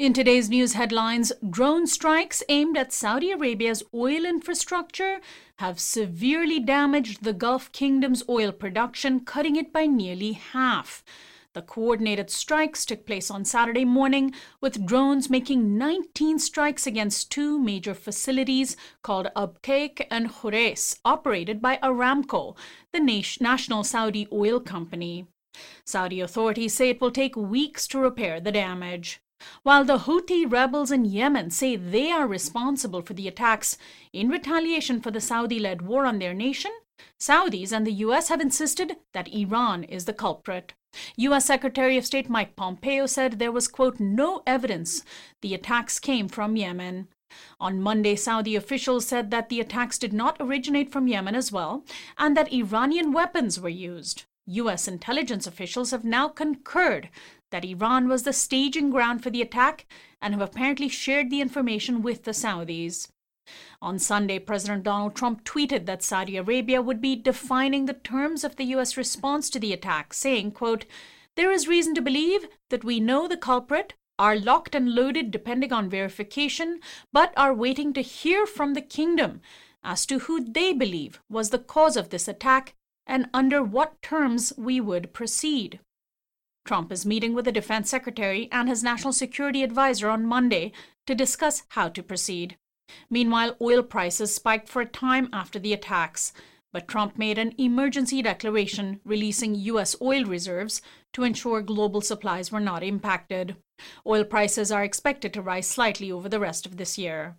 In today's news headlines, drone strikes aimed at Saudi Arabia's oil infrastructure have severely damaged the Gulf Kingdom's oil production, cutting it by nearly half. The coordinated strikes took place on Saturday morning, with drones making 19 strikes against two major facilities called Abqaiq and Khurais, operated by Aramco, the national Saudi oil company. Saudi authorities say it will take weeks to repair the damage. While the Houthi rebels in Yemen say they are responsible for the attacks in retaliation for the Saudi-led war on their nation, Saudis and the U.S. have insisted that Iran is the culprit. U.S. Secretary of State Mike Pompeo said there was, quote, no evidence the attacks came from Yemen. On Monday, Saudi officials said that the attacks did not originate from Yemen as well, and that Iranian weapons were used. U.S. intelligence officials have now concurred that Iran was the staging ground for the attack and have apparently shared the information with the Saudis. On Sunday, President Donald Trump tweeted that Saudi Arabia would be defining the terms of the U.S. response to the attack, saying, quote, there is reason to believe that we know the culprit, are locked and loaded depending on verification, but are waiting to hear from the kingdom as to who they believe was the cause of this attack and under what terms we would proceed. Trump is meeting with the defense secretary and his national security advisor on Monday to discuss how to proceed. Meanwhile, oil prices spiked for a time after the attacks, but Trump made an emergency declaration releasing U.S. oil reserves to ensure global supplies were not impacted. Oil prices are expected to rise slightly over the rest of this year.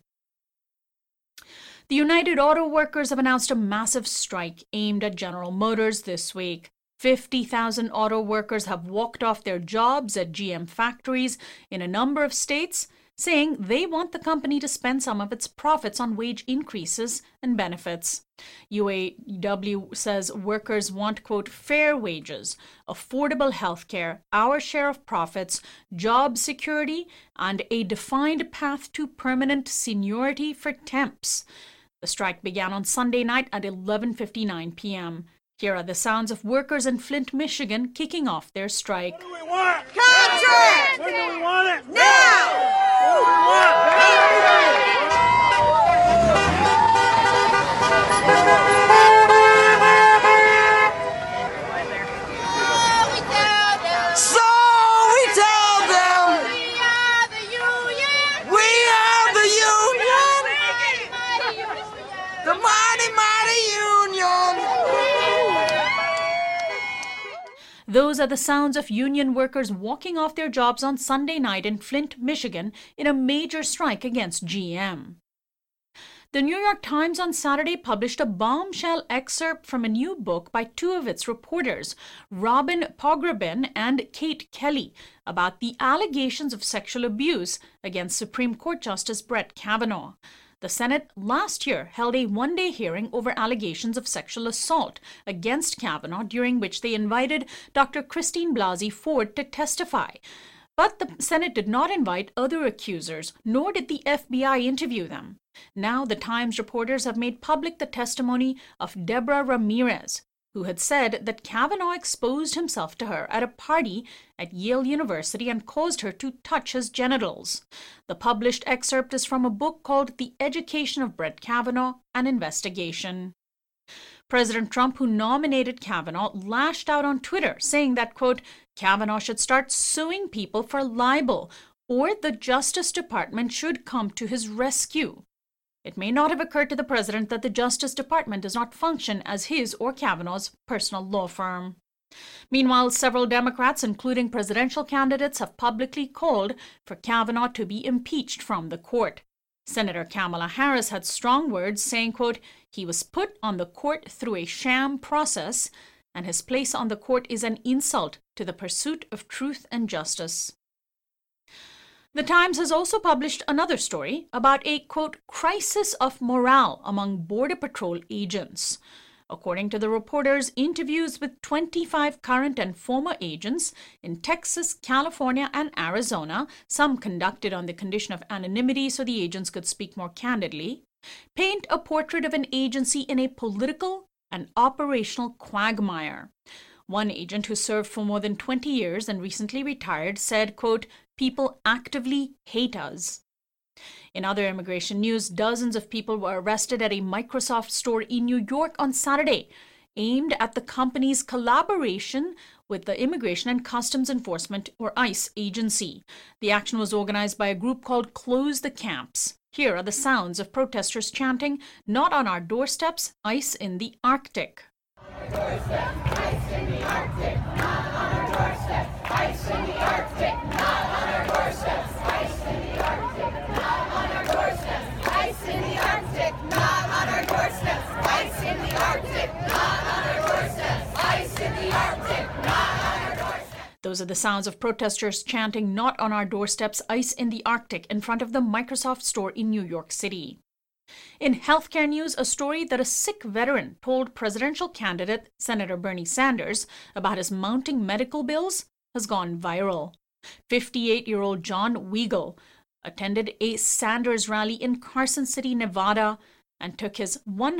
The United Auto Workers have announced a massive strike aimed at General Motors this week. 50,000 auto workers have walked off their jobs at GM factories in a number of states, saying they want the company to spend some of its profits on wage increases and benefits. UAW says workers want, quote, fair wages, affordable health care, our share of profits, job security, and a defined path to permanent seniority for temps. The strike began on Sunday night at 11:59 p.m. Here are the sounds of workers in Flint, Michigan, kicking off their strike. What do we want? Contract! When do we want it? Now! What do we want? So we tell them we are the union. We are the union. The mighty, mighty union. Those are the sounds of union workers walking off their jobs on Sunday night in Flint, Michigan, in a major strike against GM. The New York Times on Saturday published a bombshell excerpt from a new book by two of its reporters, Robin Pogrebin and Kate Kelly, about the allegations of sexual abuse against Supreme Court Justice Brett Kavanaugh. The Senate last year held a one-day hearing over allegations of sexual assault against Kavanaugh, during which they invited Dr. Christine Blasey Ford to testify. But the Senate did not invite other accusers, nor did the FBI interview them. Now the Times reporters have made public the testimony of Deborah Ramirez, who had said that Kavanaugh exposed himself to her at a party at Yale University and caused her to touch his genitals. The published excerpt is from a book called The Education of Brett Kavanaugh, An Investigation. President Trump, who nominated Kavanaugh, lashed out on Twitter, saying that, quote, Kavanaugh should start suing people for libel, or the Justice Department should come to his rescue. It may not have occurred to the president that the Justice Department does not function as his or Kavanaugh's personal law firm. Meanwhile, several Democrats, including presidential candidates, have publicly called for Kavanaugh to be impeached from the court. Senator Kamala Harris had strong words, saying, quote, he was put on the court through a sham process, and his place on the court is an insult to the pursuit of truth and justice. The Times has also published another story about a, quote, crisis of morale among Border Patrol agents. According to the reporters, interviews with 25 current and former agents in Texas, California, and Arizona, some conducted on the condition of anonymity so the agents could speak more candidly, paint a portrait of an agency in a political and operational quagmire. One agent who served for more than 20 years and recently retired said, quote, people actively hate us. In other immigration news, dozens of people were arrested at a Microsoft store in New York on Saturday, aimed at the company's collaboration with the Immigration and Customs Enforcement, or ICE, agency. The action was organized by a group called Close the Camps. Here are the sounds of protesters chanting, "Not on our doorsteps, ICE in the Arctic." Doorstep, ice in the Arctic, not on our doorstep. Ice in the Arctic, not on our doorsteps. Ice in the Arctic, not on our doorsteps. Ice in the Arctic, not on our doorsteps. Ice in the Arctic, not on our doorsteps. Ice in the Arctic, not on our doorsteps. Those are the sounds of protesters chanting, "Not on our doorsteps, ICE in the Arctic," in front of the Microsoft store in New York City. In healthcare news, a story that a sick veteran told presidential candidate Senator Bernie Sanders about his mounting medical bills has gone viral. 58-year-old John Weigel attended a Sanders rally in Carson City, Nevada, and took his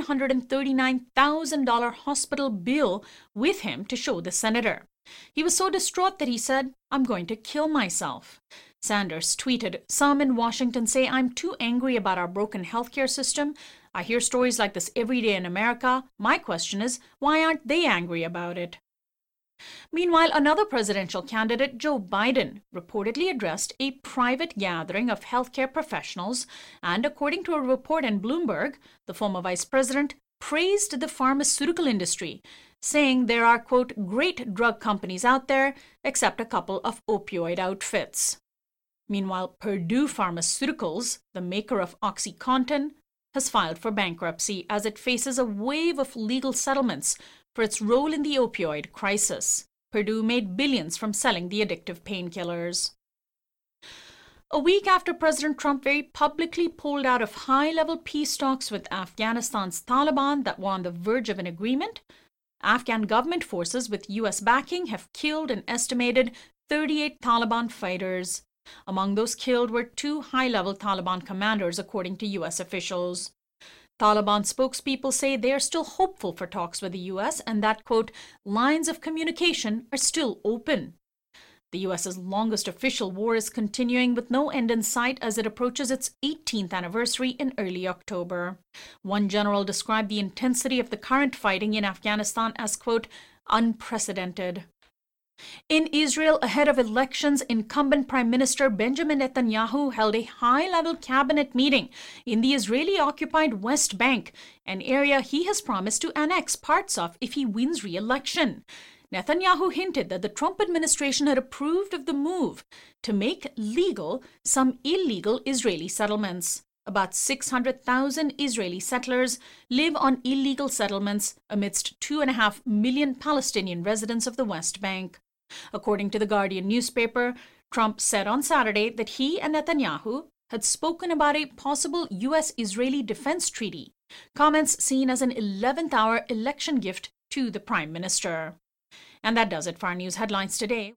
$139,000 hospital bill with him to show the senator. He was so distraught that he said, "I'm going to kill myself." Sanders tweeted, "Some in Washington say I'm too angry about our broken healthcare system. I hear stories like this every day in America. My question is, why aren't they angry about it?" Meanwhile, another presidential candidate, Joe Biden, reportedly addressed a private gathering of healthcare professionals, and according to a report in Bloomberg, the former vice president praised the pharmaceutical industry, saying there are, quote, "great drug companies out there, except a couple of opioid outfits." Meanwhile, Purdue Pharmaceuticals, the maker of OxyContin, has filed for bankruptcy as it faces a wave of legal settlements for its role in the opioid crisis. Purdue made billions from selling the addictive painkillers. A week after President Trump very publicly pulled out of high-level peace talks with Afghanistan's Taliban that were on the verge of an agreement, Afghan government forces with U.S. backing have killed an estimated 38 Taliban fighters. Among those killed were 2 high-level Taliban commanders, according to U.S. officials. Taliban spokespeople say they are still hopeful for talks with the U.S. and that, quote, "lines of communication are still open." The U.S.'s longest official war is continuing with no end in sight as it approaches its 18th anniversary in early October. One general described the intensity of the current fighting in Afghanistan as, quote, "unprecedented." In Israel, ahead of elections, incumbent Prime Minister Benjamin Netanyahu held a high-level cabinet meeting in the Israeli-occupied West Bank, an area he has promised to annex parts of if he wins re-election. Netanyahu hinted that the Trump administration had approved of the move to make legal some illegal Israeli settlements. About 600,000 Israeli settlers live on illegal settlements amidst 2.5 million Palestinian residents of the West Bank. According to the Guardian newspaper, Trump said on Saturday that he and Netanyahu had spoken about a possible U.S.-Israeli defense treaty, comments seen as an 11th-hour election gift to the Prime Minister. And that does it for our news headlines today.